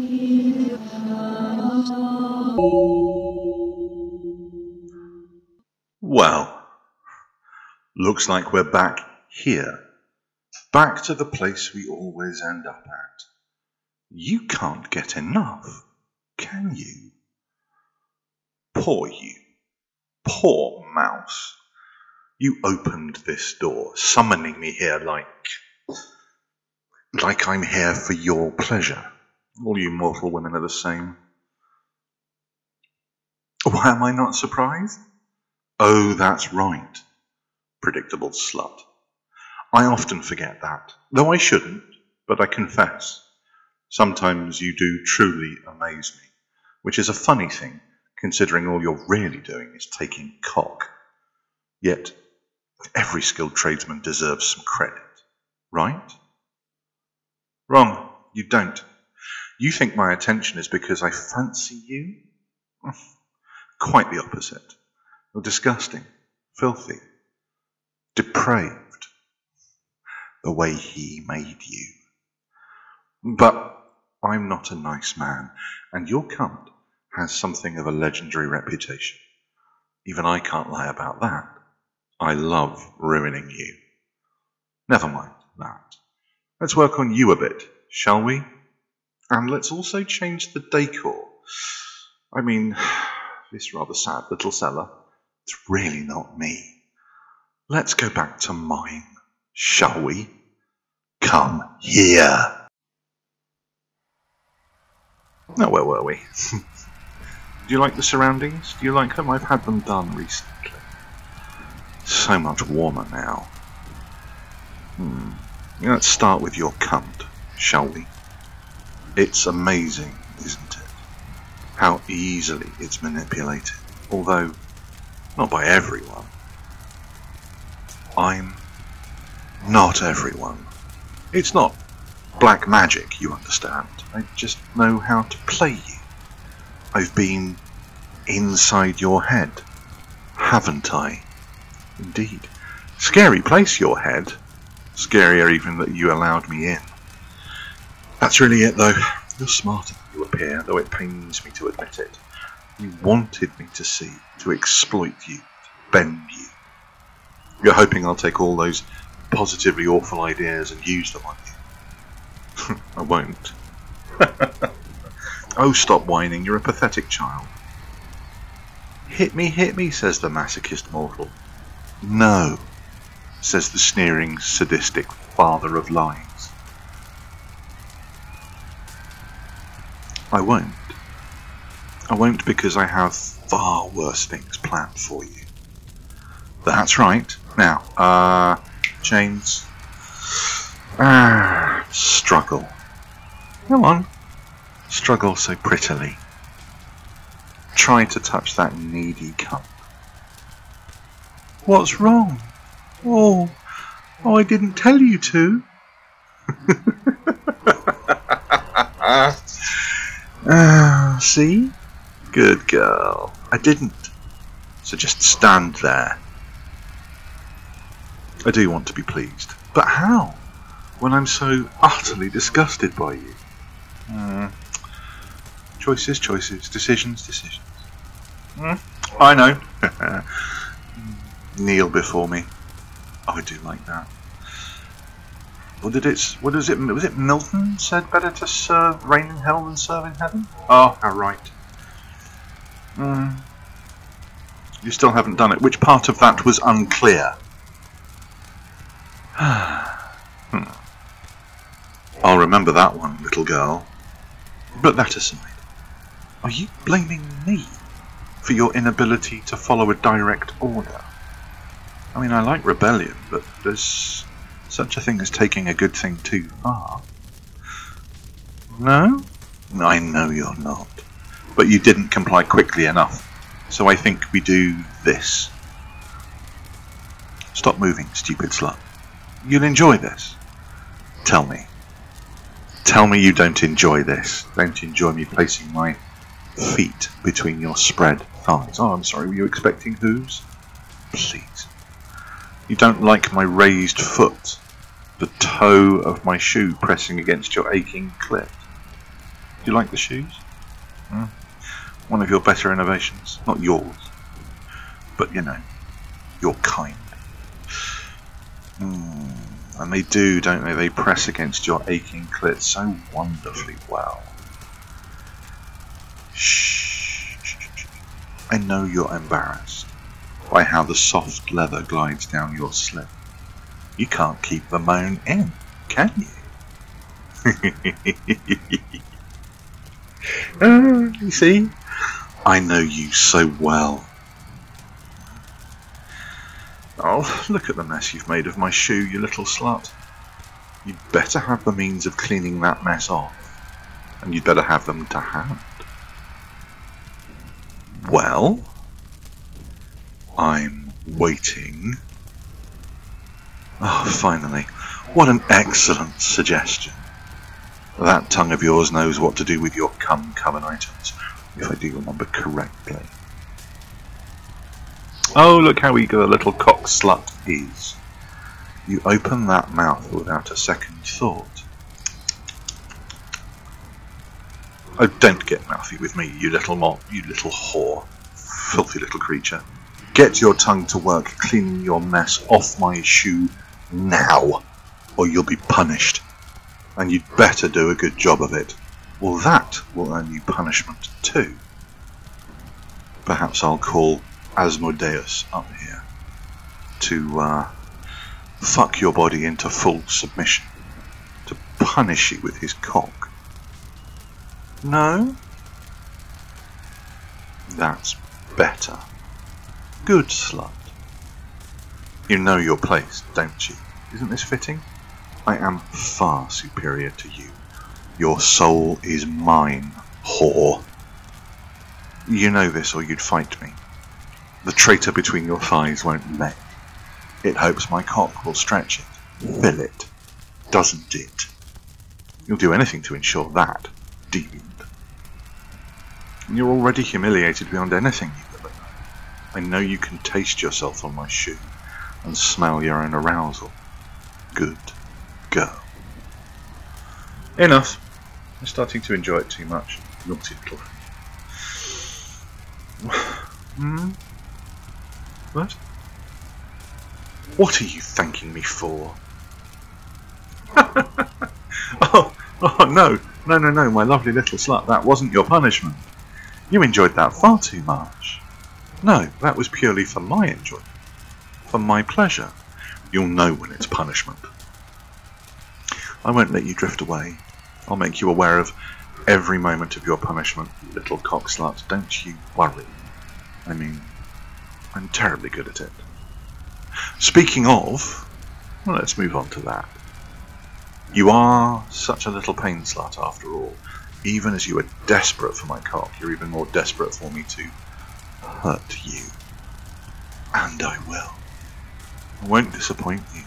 Well, looks like we're back here. Back to the place we always end up at. You can't get enough, can you? Poor you. Poor mouse. You opened this door, summoning me here like I'm here for your pleasure. All you mortal women are the same. Why am I not surprised? Oh, that's right. Predictable slut. I often forget that, though I shouldn't, but I confess. Sometimes you do truly amaze me, which is a funny thing, considering all you're really doing is taking cock. Yet, every skilled tradesman deserves some credit, right? Wrong, you don't. You think my attention is because I fancy you? Quite the opposite. You're disgusting, filthy, depraved, the way he made you. But I'm not a nice man, and your cunt has something of a legendary reputation. Even I can't lie about that. I love ruining you. Never mind that. Let's work on you a bit, shall we? And let's also change the decor. I mean, this rather sad little cellar. It's really not me. Let's go back to mine, shall we? Come here. Now, where were we? Do you like the surroundings? Do you like them? I've had them done recently. So much warmer now. Let's start with your cunt, shall we? It's amazing, isn't it? How easily it's manipulated. Although, not by everyone. I'm not everyone. It's not black magic, you understand. I just know how to play you. I've been inside your head, haven't I? Indeed. Scary place, your head. Scarier even that you allowed me in. That's really it, though. You're smarter than you appear, though it pains me to admit it. You wanted me to see, to exploit you, to bend you. You're hoping I'll take all those positively awful ideas and use them on you. I won't. Oh, stop whining, you're a pathetic child. Hit me, says the masochist mortal. No, says the sneering, sadistic father of lies. I won't. I won't because I have far worse things planned for you. That's right. Now, chains. Struggle. Come on. Struggle so prettily. Try to touch that needy cup. What's wrong? Oh, I didn't tell you to. See? Good girl. I didn't. So just stand there. I do want to be pleased. But how? When I'm so utterly disgusted by you. Choices. Decisions. I know. Kneel before me. Oh, I do like that. Was it Milton said better to serve reign in hell than serve in heaven? Oh, how right. You still haven't done it. Which part of that was unclear? I'll remember that one, little girl. But that aside, are you blaming me for your inability to follow a direct order? I mean, I like rebellion, but there's such a thing as taking a good thing too far. No? I know you're not. But you didn't comply quickly enough, so I think we do this. Stop moving, stupid slut. You'll enjoy this. Tell me. Tell me you don't enjoy this. Don't enjoy me placing my feet between your spread thighs. Oh, I'm sorry, were you expecting hooves? Please. You don't like my raised foot, the toe of my shoe pressing against your aching clit. Do you like the shoes? Hmm? One of your better innovations. Not yours, but you know, your kind. And they do, don't they? They press against your aching clit so wonderfully well. Shh. I know you're embarrassed by how the soft leather glides down your slit. You can't keep the moan in, can you? You see? I know you so well. Oh, look at the mess you've made of my shoe, you little slut. You'd better have the means of cleaning that mess off. And you'd better have them to hand. Well, I'm waiting. Oh, finally. What an excellent suggestion. That tongue of yours knows what to do with your common items, if I do remember correctly. Oh, look how eager the little cock slut is. You open that mouth without a second thought. Oh, don't get mouthy with me, you little whore. Filthy little creature. Get your tongue to work cleaning your mess off my shoe now, or you'll be punished. And you'd better do a good job of it. Well, that will earn you punishment too. Perhaps I'll call Asmodeus up here to fuck your body into full submission, to punish you with his cock. No? That's better. Good slut. You know your place, don't you? Isn't this fitting? I am far superior to you. Your soul is mine, whore. You know this or you'd fight me. The traitor between your thighs won't let. It hopes my cock will stretch it, fill it, doesn't it? You'll do anything to ensure that, deviant. And you're already humiliated beyond anything you've ever known. I know you can taste yourself on my shoe and smell your own arousal. Good girl. Enough. I'm starting to enjoy it too much. Naughty little thing. What? What are you thanking me for? Oh, no, my lovely little slut, that wasn't your punishment. You enjoyed that far too much. No, that was purely for my enjoyment, for my pleasure. You'll know when it's punishment. I won't let you drift away. I'll make you aware of every moment of your punishment, you little cock slut. Don't you worry. I mean, I'm terribly good at it. Speaking of, well, let's move on to that. You are such a little pain slut after all. Even as you are desperate for my cock, you're even more desperate for me to hurt you. And I will. I won't disappoint you.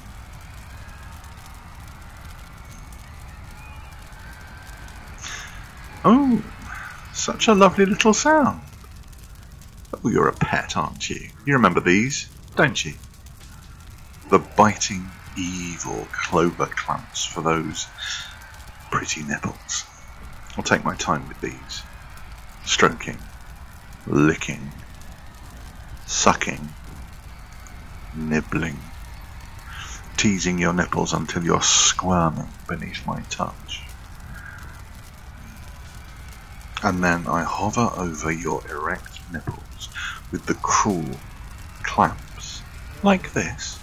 Oh, such a lovely little sound. Oh, you're a pet, aren't you? You remember these, don't you? The biting, evil clover clamps for those pretty nipples. I'll take my time with these. Stroking, licking, sucking, nibbling, teasing your nipples until you're squirming beneath my touch. And then I hover over your erect nipples with the cruel clamps, like this.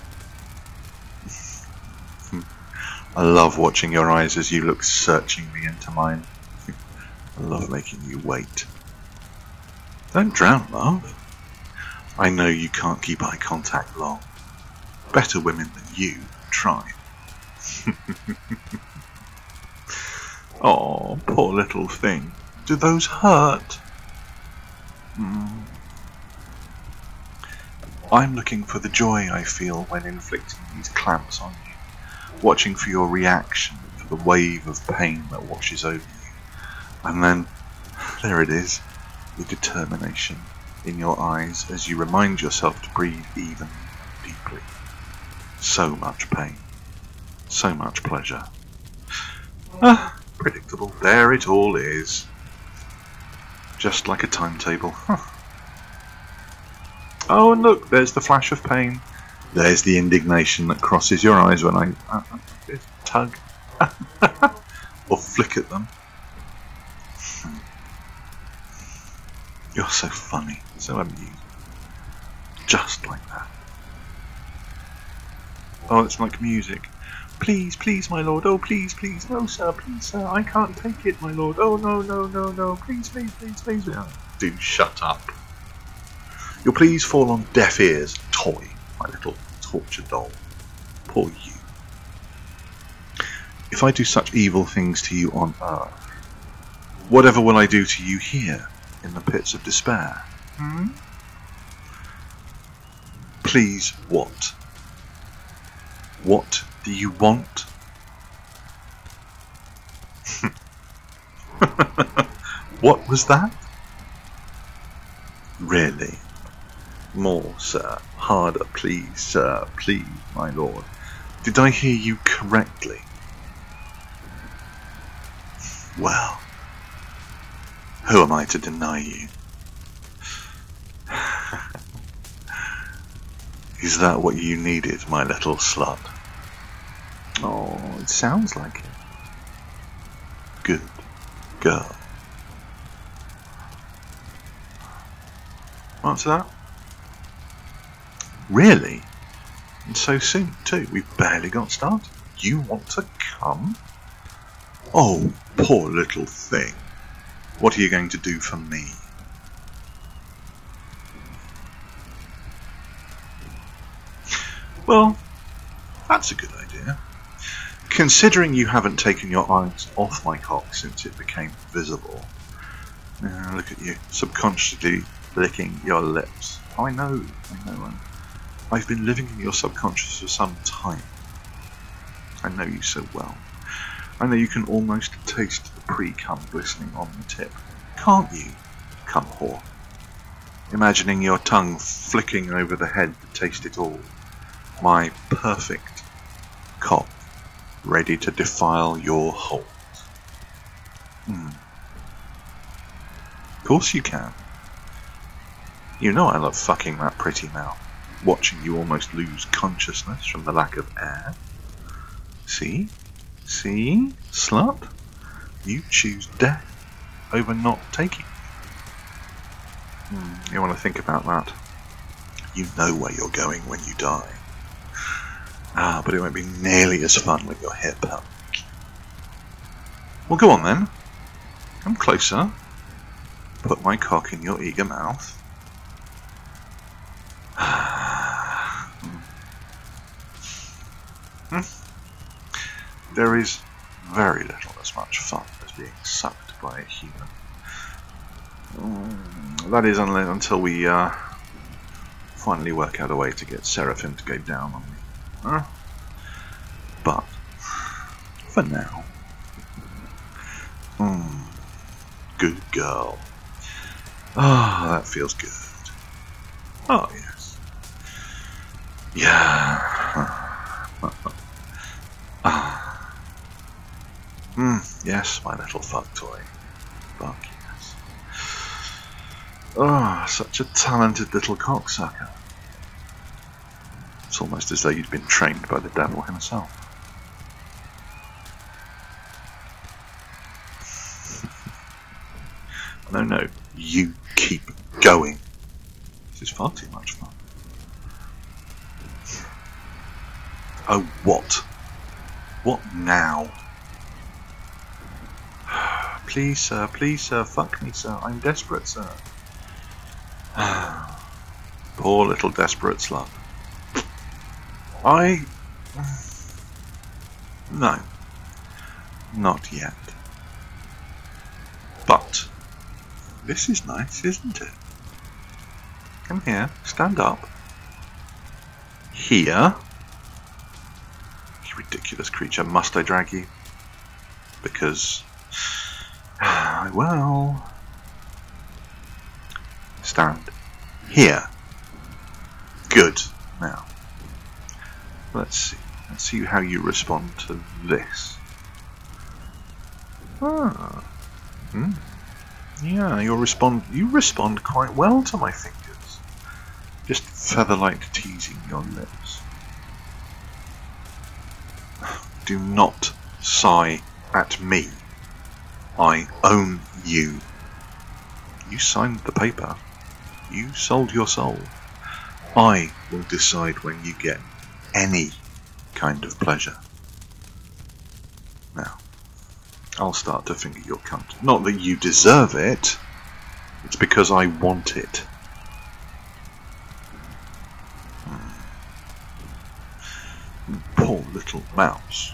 I love watching your eyes as you look searchingly into mine. I love making you wait. Don't drown, love. I know you can't keep eye contact long. Better women than you try. Oh, poor little thing. Do those hurt? I'm looking for the joy I feel when inflicting these clamps on you, watching for your reaction, for the wave of pain that washes over you. And then, there it is, the determination in your eyes as you remind yourself to breathe even deeply. So much pain, so much pleasure. predictable. There it all is. Just like a timetable. Huh. Oh, and look, there's the flash of pain. There's the indignation that crosses your eyes when I tug or flick at them. You're so funny, so amusing. Just like that. Oh, it's like music. Please, please, my lord. Oh, please, please. No, sir, please, sir. I can't take it, my lord. Oh, no, no, no, no. Please, please, please, please. Oh, do shut up. Your please fall on deaf ears, toy, my little torture doll. Poor you. If I do such evil things to you on earth, whatever will I do to you here in the pits of despair? Hmm? Please, what? What do you want? What was that? Really? More, sir. Harder, please, sir. Please, my lord. Did I hear you correctly? Well, who am I to deny you? Is that what you needed, my little slut? Oh, it sounds like it. Good girl. Answer that? Really? And so soon, too. We've barely got started. You want to come? Oh, poor little thing. What are you going to do for me? Well, that's a good idea. Considering you haven't taken your eyes off my cock since it became visible. Look at you, subconsciously licking your lips. Oh, I know. I've been living in your subconscious for some time. I know you so well. I know you can almost taste the pre-cum glistening on the tip. Can't you, cum whore? Imagining your tongue flicking over the head to taste it all. My perfect cock, ready to defile your holes. Of course you can. You know I love fucking that pretty mouth, watching you almost lose consciousness from the lack of air. See? See, slut? You choose death over not taking it. You want to think about that. You know where you're going when you die. But it won't be nearly as fun with your hip. Well, go on then. Come closer. Put my cock in your eager mouth. There is very little as much fun as being sucked by a human. That is until we finally work out a way to get Seraphim to go down on me. But for now, good girl. That feels good. Oh yes, yeah. Yes, my little fuck toy. Fuck yes. Such a talented little cocksucker. It's almost as though you'd been trained by the devil himself. No, you keep going. This is far too much fun. Oh, what? What now? Please, sir, fuck me, sir. I'm desperate, sir. Poor little desperate slut. No. Not yet. But this is nice, isn't it? Come here, stand up. Here. You ridiculous creature, must I drag you? Because I will. Stand here. Good. Now, let's see how you respond to this. Ah. Hmm. Yeah, you respond quite well to my fingers. Just feather-like teasing your lips. Do not sigh at me. I own you. You signed the paper. You sold your soul. I will decide when you get any kind of pleasure. Now, I'll start to finger your cunt. Not that you deserve it. It's because I want it. Poor little mouse.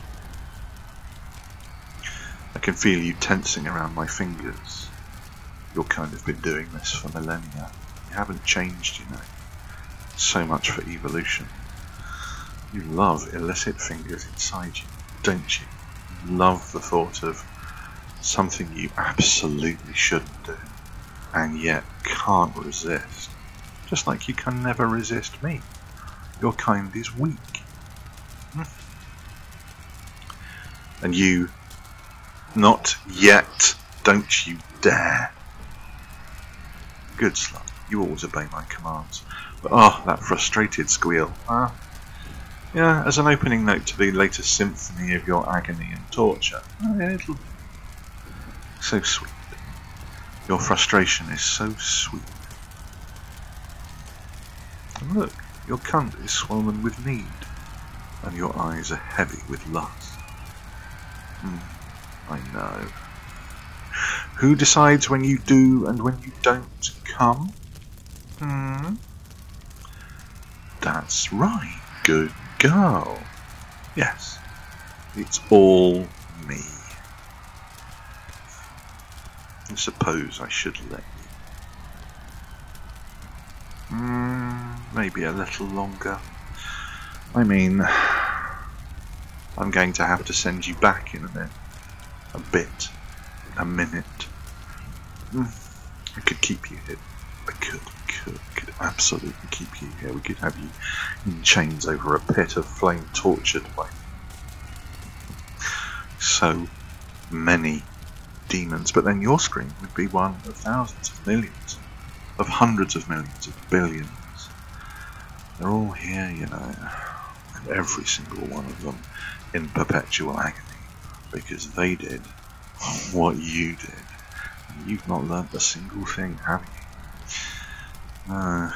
I can feel you tensing around my fingers. Your kind have been doing this for millennia. You haven't changed, you know. So much for evolution. You love illicit fingers inside you, don't you? You love the thought of something you absolutely shouldn't do, and yet can't resist. Just like you can never resist me. Your kind is weak. And you, not yet, don't you dare. Good slut, you always obey my commands. But that frustrated squeal. Yeah, as an opening note to the latest symphony of your agony and torture. It'll... So sweet. Your frustration is so sweet. And look, your cunt is swollen with need, and your eyes are heavy with lust. I know. Who decides when you do and when you don't come? That's right, good girl. Yes, it's all me. I suppose I should let you. Maybe a little longer. I mean, I'm going to have to send you back in a minute. A minute. I could keep you here. I could absolutely keep you here. We could have you in chains over a pit of flame, tortured by so many demons. But then your scream would be one of thousands of millions, of hundreds of millions, of billions. They're all here, you know, and every single one of them in perpetual agony, because they did what you did. And you've not learnt a single thing, have you? No.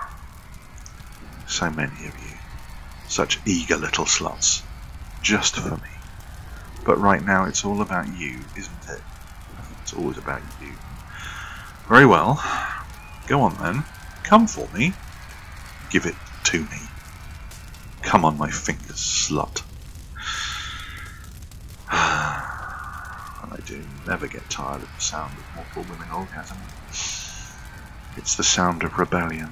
So many of you. Such eager little sluts. Just for me. But right now it's all about you, isn't it? It's always about you. Very well. Go on then. Come for me. Give it to me. Come on my fingers, slut. And I do never get tired of the sound of mortal women orgasm. It's the sound of rebellion.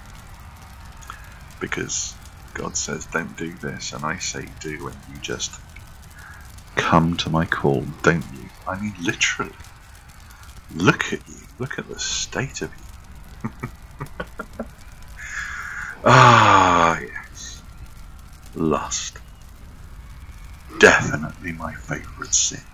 Because God says don't do this, and I say do, and you just come to my call, don't you? I mean literally. Look at you. Look at the state of you. Yes. Lust. Definitely my favourite sin.